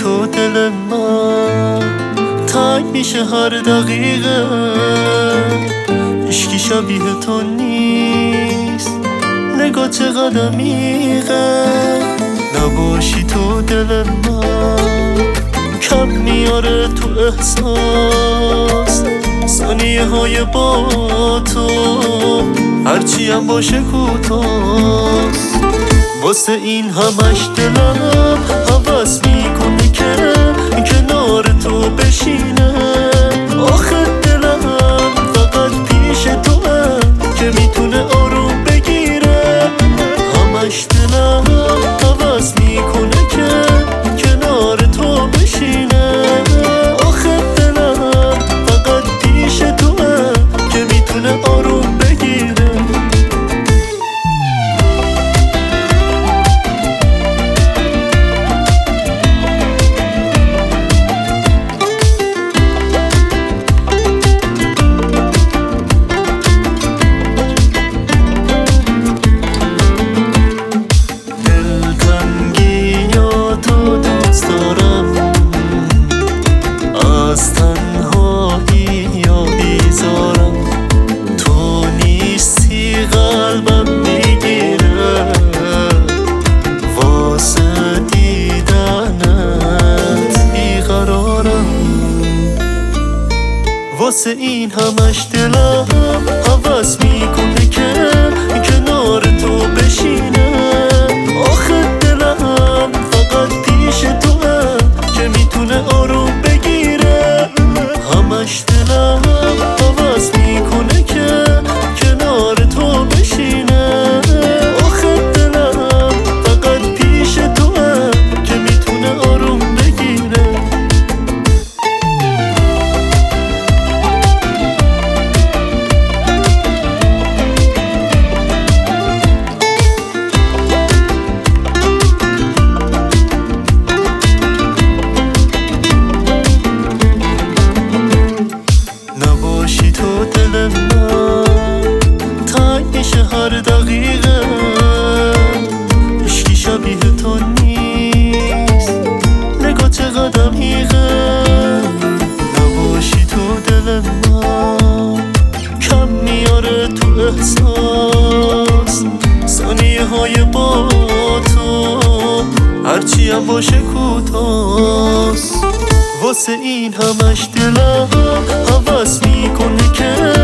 تو دل من تنگ میشه هر دقیقه، هیچکی شبیه تو نیست، نگاه چقدر عمیقه. نباشی تو دل من کم میاره تو احساس، ثانیه های با تو هرچی هم باشه کوتاست. واسه این همش دلم هوس میکنه که کنار تو بشینه. آخه دلم فقط پیش توه که میتونه آروم بگیره. همش دلم هوس میکنه که کنار تو بشینه. آخه دلم فقط پیش توه که میتونه آروم بگیره. از تنهایی یا بیزارم تو نیستی، قلبم میگیره واسه دیدنت بیقرارم. واسه این همش دلم هوس میکنه که کنار تو بشینه. آخه دلم فقط پیش توه که میتونه آروم بگیره. همش دلم هوس میکنه که کنار تو بشینه. آخه دلم فقط پیش توه که میتونه آروم بگیره. نباشی تو دل من تنگ میشه هر دقیقه، هیچکی شبیه تو نیست، نگاه چقدر عمیقه. نباشی تو دل من کم میاره تو احساس، ثانیه های با تو هرچی هم باشه کوتاست. واسه این همش دلم هوس میکنه که